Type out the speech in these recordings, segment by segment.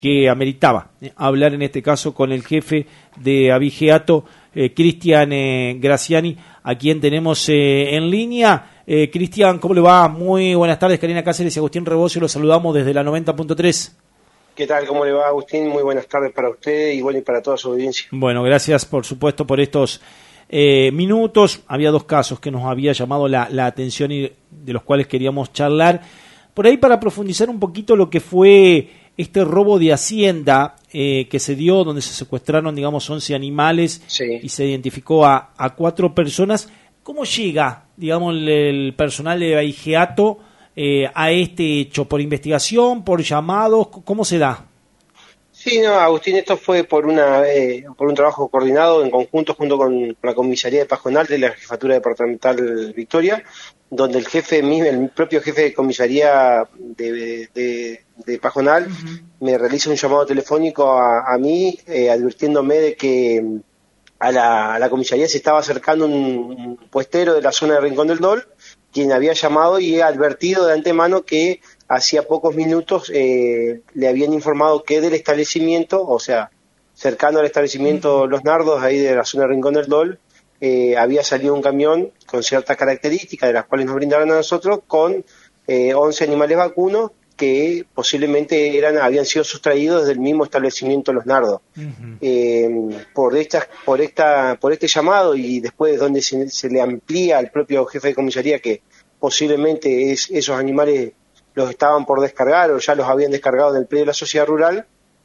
que ameritaba hablar en este caso con el jefe de Abigeato, Cristian Graciani, a quien tenemos en línea. Cristian, ¿cómo le va? Muy buenas tardes, Karina Cáceres y Agustín Rebocio, los saludamos desde la 90.3. ¿Qué tal? ¿Cómo le va, Agustín? Muy buenas tardes para usted y bueno, y para toda su audiencia. Bueno, gracias por supuesto por estos minutos. Había dos casos que nos había llamado la atención y de los cuales queríamos charlar. Por ahí para profundizar un poquito lo que fue este robo de hacienda que se dio, donde se secuestraron, digamos, 11 animales, sí, y se identificó a 4 personas. ¿Cómo llega, digamos, el personal de Abigeato a este hecho? ¿Por investigación, por llamados? ¿Cómo se da? Sí, no, Agustín, esto fue por un trabajo coordinado en conjunto junto con la comisaría de Pajonal de la Jefatura Departamental Victoria, donde el propio jefe de comisaría de Pajonal me realiza un llamado telefónico a mí, advirtiéndome de que a la comisaría se estaba acercando un puestero de la zona de Rincón del Dol, quien había llamado y advertido de antemano que hacía pocos minutos le habían informado que del establecimiento, o sea, cercano al establecimiento Los Nardos, ahí de la zona de Rincón del Dol, había salido un camión con ciertas características de las cuales nos brindaron a nosotros, con 11 animales vacunos que posiblemente habían sido sustraídos del mismo establecimiento Los Nardos. Por este llamado y después donde se le amplía al propio jefe de comisaría que posiblemente esos animales los estaban por descargar o ya los habían descargado en el predio de la sociedad rural,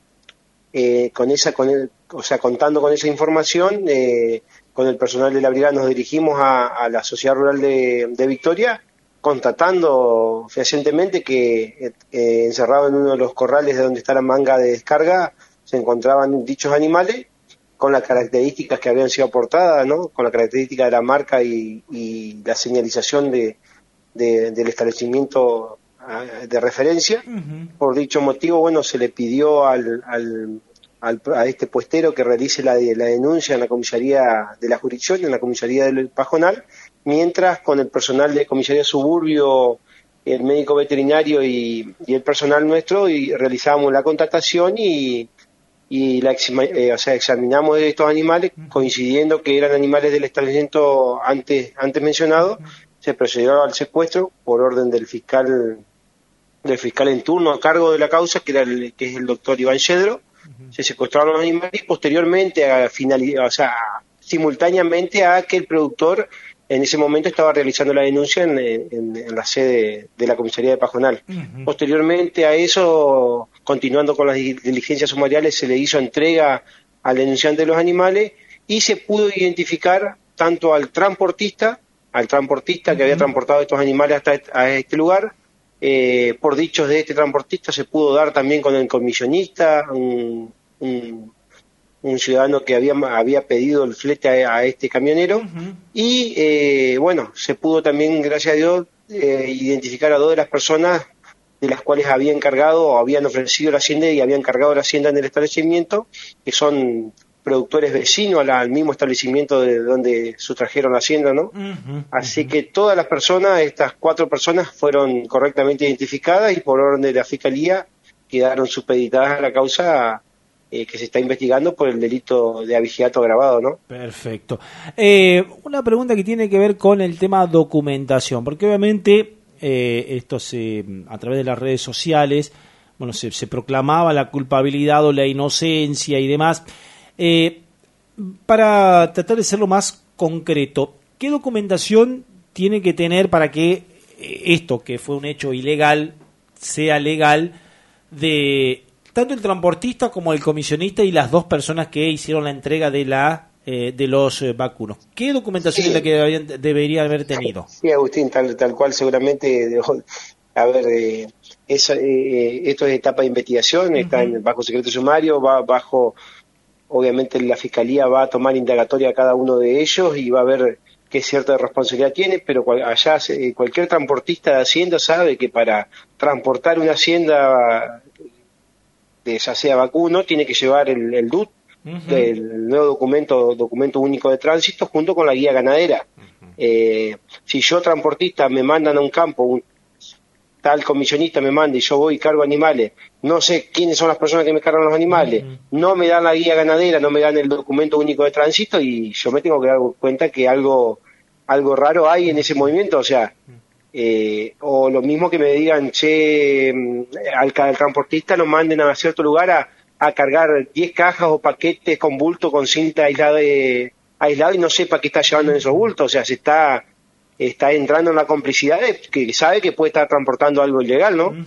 contando con esa información, con el personal de la brigada nos dirigimos a la sociedad rural de Victoria, constatando fehacientemente que encerrado en uno de los corrales de donde está la manga de descarga se encontraban dichos animales con las características que habían sido aportadas, ¿no? Con la característica de la marca y la señalización del establecimiento de referencia. Por dicho motivo, bueno, se le pidió a este puestero que realice la denuncia en la comisaría de la jurisdicción, en la comisaría del Pajonal, mientras con el personal de comisaría suburbio, el médico veterinario y el personal nuestro realizábamos la contactación y examinamos estos animales, coincidiendo que eran animales del establecimiento antes mencionado. Se procedió al secuestro por orden del fiscal en turno a cargo de la causa, que es el doctor Iván Yedro. Se secuestraron los animales y posteriormente, simultáneamente a que el productor en ese momento estaba realizando la denuncia en la sede de la comisaría de Pajonal. Posteriormente a eso, continuando con las diligencias sumariales, se le hizo entrega al denunciante de los animales y se pudo identificar tanto al transportista que había transportado estos animales hasta este lugar. Por dichos de este transportista se pudo dar también con el comisionista, un ciudadano que había pedido el flete a este camionero, y se pudo también, gracias a Dios, identificar a 2 de las personas de las cuales habían cargado o habían ofrecido la hacienda y habían cargado la hacienda en el establecimiento, que son productores vecinos al mismo establecimiento de donde sustrajeron la hacienda, ¿no? Así que todas las personas, estas 4 personas, fueron correctamente identificadas y por orden de la Fiscalía quedaron supeditadas a la causa que se está investigando por el delito de abigeato agravado, ¿no? Perfecto. Una pregunta que tiene que ver con el tema documentación, porque obviamente esto a través de las redes sociales, bueno, se proclamaba la culpabilidad o la inocencia y demás. Para tratar de ser lo más concreto, ¿qué documentación tiene que tener para que esto, que fue un hecho ilegal, sea legal, de tanto el transportista como el comisionista y las 2 personas que hicieron la entrega de los vacunos? ¿Qué documentación es la que debería haber tenido? Sí, Agustín, tal cual seguramente. Esto es etapa de investigación, está bajo secreto sumario, va bajo. Obviamente la Fiscalía va a tomar indagatoria a cada uno de ellos y va a ver qué cierta responsabilidad tiene, pero allá cualquier transportista de hacienda sabe que para transportar una hacienda ya sea vacuno tiene que llevar el DUT, el nuevo documento único de tránsito, junto con la guía ganadera. Si yo transportista me mandan a un campo tal comisionista me manda y yo voy y cargo animales, no sé quiénes son las personas que me cargan los animales, no me dan la guía ganadera, no me dan el documento único de tránsito y yo me tengo que dar cuenta que algo raro hay en ese movimiento, o sea, o lo mismo que me digan, che, al transportista nos manden a cierto lugar a cargar 10 cajas o paquetes con bulto, con cinta aislado y no sepa qué está llevando en esos bultos, o sea, se está entrando en la complicidad de que sabe que puede estar transportando algo ilegal, ¿no?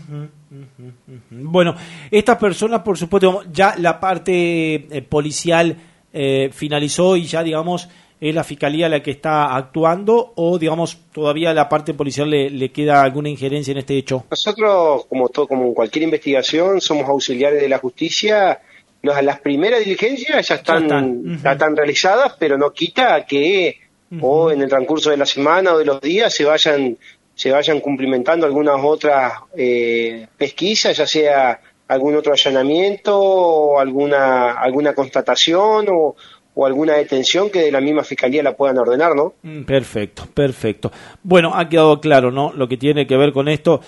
Bueno, estas personas, por supuesto, ya la parte policial finalizó y ya, digamos, es la Fiscalía la que está actuando o, digamos, todavía a la parte policial le queda alguna injerencia en este hecho. Nosotros, como cualquier investigación, somos auxiliares de la justicia. Las primeras diligencias ya están realizadas, pero no quita que o en el transcurso de la semana o de los días se vayan cumplimentando algunas otras pesquisas, ya sea algún otro allanamiento o alguna constatación o alguna detención que de la misma Fiscalía la puedan ordenar, ¿no? Perfecto. Bueno, ha quedado claro, ¿no? Lo que tiene que ver con esto,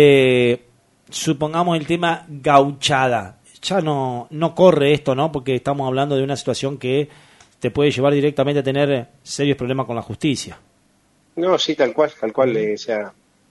supongamos el tema gauchada. Ya no corre esto, ¿no? Porque estamos hablando de una situación que te puede llevar directamente a tener serios problemas con la justicia. No, sí, tal cual, o sea,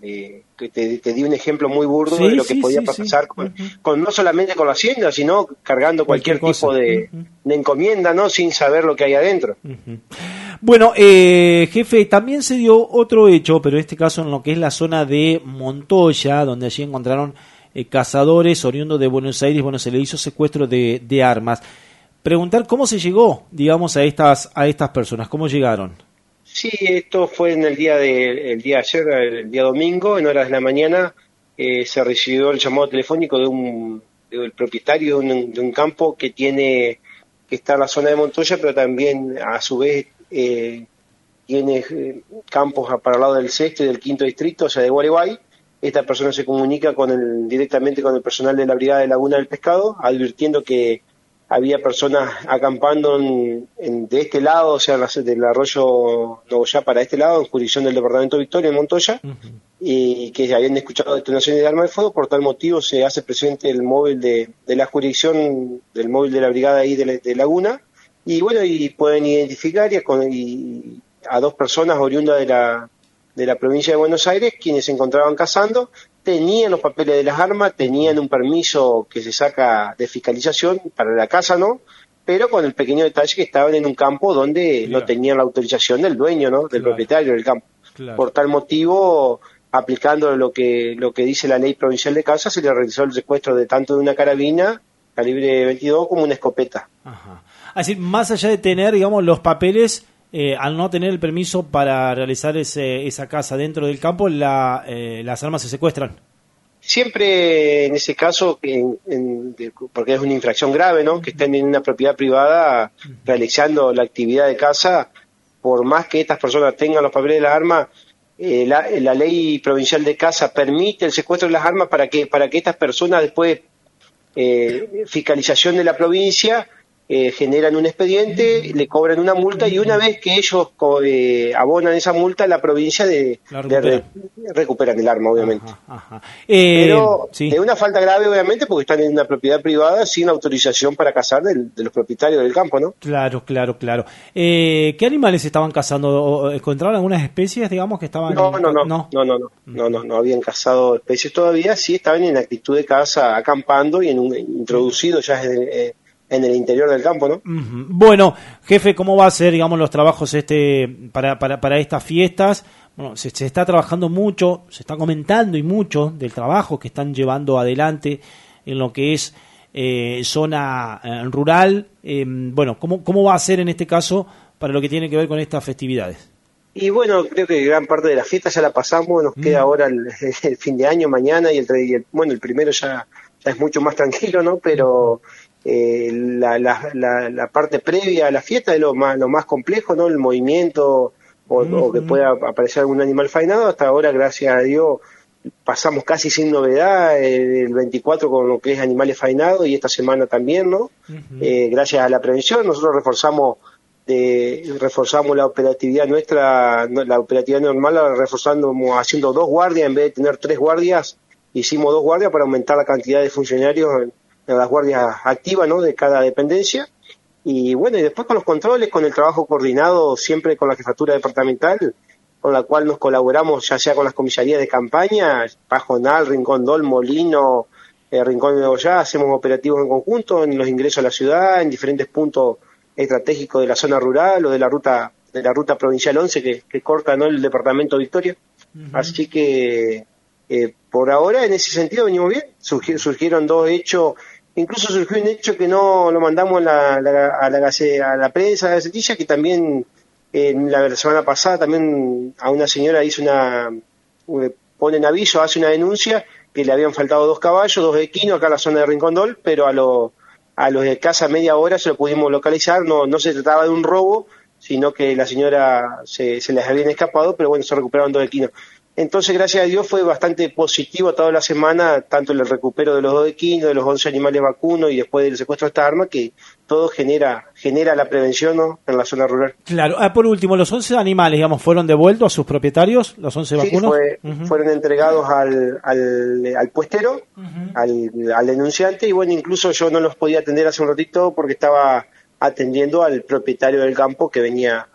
te di un ejemplo muy burdo de lo que podía pasar con no solamente con la hacienda, sino cargando cualquier tipo de encomienda, ¿no? Sin saber lo que hay adentro. Bueno, jefe, también se dio otro hecho, pero en este caso en lo que es la zona de Montoya, donde allí encontraron cazadores oriundos de Buenos Aires, bueno, se le hizo secuestro de armas. Preguntar cómo se llegó, digamos, a estas personas, cómo llegaron. Sí, esto fue en el día de ayer, el día domingo, en horas de la mañana, se recibió el llamado telefónico del propietario de un campo que está en la zona de Montoya, pero también a su vez tiene campos para el lado del sexto y del quinto distrito, o sea, de Gualeguay. Esta persona se comunica directamente con el personal de la Brigada de Laguna del Pescado, advirtiendo que había personas acampando de este lado, o sea, del arroyo Nogoyá para este lado, en jurisdicción del departamento de Victoria, en Montoya, y que habían escuchado detonaciones de armas de fuego. Por tal motivo se hace presente el móvil de la jurisdicción, del móvil de la brigada ahí de Laguna, y bueno, y pueden identificar a dos personas oriundas de la provincia de Buenos Aires, quienes se encontraban cazando, tenían los papeles de las armas, tenían un permiso que se saca de fiscalización para la caza, ¿no? Pero con el pequeño detalle que estaban en un campo donde no tenían la autorización del dueño, ¿no? Del propietario del campo. Por tal motivo, aplicando lo que dice la ley provincial de caza, se le realizó el secuestro de tanto de una carabina calibre 22 como una escopeta. Ajá. Así, más allá de tener, digamos, los papeles, al no tener el permiso para realizar esa caza dentro del campo, las armas se secuestran. Siempre en ese caso, porque es una infracción grave, ¿no? Que estén en una propiedad privada realizando la actividad de caza, por más que estas personas tengan los papeles de las armas, la ley provincial de caza permite el secuestro de las armas para que estas personas después, fiscalización de la provincia, generan un expediente, le cobran una multa y una vez que ellos abonan esa multa, la provincia recuperan el arma, obviamente. Pero de una falta grave, obviamente, porque están en una propiedad privada sin autorización para cazar de los propietarios del campo, ¿no? Claro. ¿Qué animales estaban cazando? ¿Encontraron algunas especies, digamos, que estaban...? No habían cazado especies todavía, sí estaban en actitud de caza, acampando y introducidos ya en el interior del campo, ¿no? Bueno, jefe, ¿cómo va a ser, digamos, los trabajos para estas fiestas? Bueno, se está trabajando mucho, se está comentando y mucho del trabajo que están llevando adelante en lo que es zona rural. Bueno, ¿cómo va a ser en este caso para lo que tiene que ver con estas festividades? Y bueno, creo que gran parte de la fiesta ya la pasamos, nos queda ahora el fin de año, mañana, y el primero ya es mucho más tranquilo, ¿no? Pero la parte previa a la fiesta es lo más complejo, ¿no? El movimiento o que pueda aparecer algún animal faenado. Hasta ahora, gracias a Dios, pasamos casi sin novedad el 24 con lo que es animales faenados y esta semana también, ¿no? Gracias a la prevención, nosotros reforzamos la operatividad nuestra, la operatividad normal, la reforzamos haciendo 2 guardias en vez de tener 3 guardias hicimos 2 guardias para aumentar la cantidad de funcionarios en las guardias activas, ¿no?, de cada dependencia. Y bueno, y después con los controles, con el trabajo coordinado siempre con la jefatura departamental, con la cual nos colaboramos ya sea con las comisarías de campaña, Pajonal, Rincón Dol, Molino, Rincón de Ollá, hacemos operativos en conjunto en los ingresos a la ciudad, en diferentes puntos estratégicos de la zona rural o de la ruta provincial 11 que corta, ¿no?, el departamento de Victoria. Así que por ahora en ese sentido venimos bien. Surgieron 2 hechos, incluso surgió un hecho que no lo mandamos a la prensa, a la Gacetilla, que también la semana pasada también a una señora pone en aviso, hace una denuncia que le habían faltado 2 caballos, 2 equinos acá en la zona de Rincón Dol, pero a los de escasa media hora se lo pudimos localizar. No se trataba de un robo, sino que la señora se les habían escapado, pero bueno, se recuperaron 2 equinos. Entonces, gracias a Dios, fue bastante positivo toda la semana, tanto el recupero de los 2 equinos, de los 11 animales vacunos y después del secuestro de esta arma, que todo genera la prevención, ¿no?, en la zona rural. Claro. Por último, los 11 animales, digamos, ¿fueron devueltos a sus propietarios, los 11 vacunos? Sí, fueron entregados al puestero, al denunciante, y bueno, incluso yo no los podía atender hace un ratito porque estaba atendiendo al propietario del campo que venía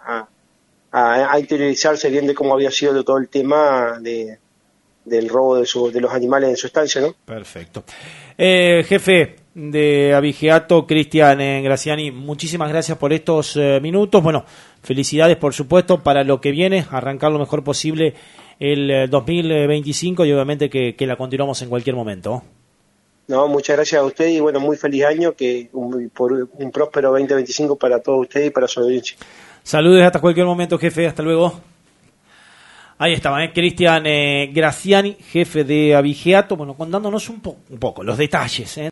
a interiorizarse bien de cómo había sido todo el tema del robo de los animales en su estancia, ¿no? Perfecto. Jefe de Abigeato, Cristian Graziani, muchísimas gracias por estos minutos. Bueno, felicidades por supuesto para lo que viene, arrancar lo mejor posible el 2025 y obviamente que la continuamos en cualquier momento. No, muchas gracias a usted y bueno, muy feliz año, por un próspero 2025 para todos ustedes y para su audiencia. Saludos hasta cualquier momento, jefe. Hasta luego. Ahí estaba, Cristian Graziani, jefe de Abigeato, bueno, contándonos un poco los detalles,